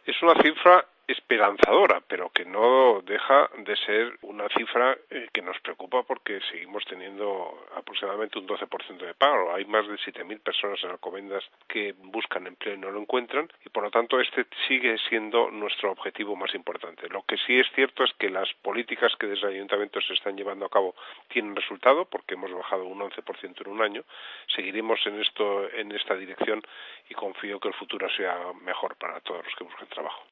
Es una cifra esperanzadora, pero que no deja de ser una cifra que nos preocupa porque seguimos teniendo aproximadamente un 12% de paro. Hay más de 7.000 personas en Alcobendas que buscan empleo y no lo encuentran, y por lo tanto este sigue siendo nuestro objetivo más importante. Lo que sí es cierto es que las políticas que desde el Ayuntamiento se están llevando a cabo tienen resultado, porque hemos bajado un 11% en un año. Seguiremos en esta dirección y confío que el futuro sea mejor para todos los que buscan trabajo.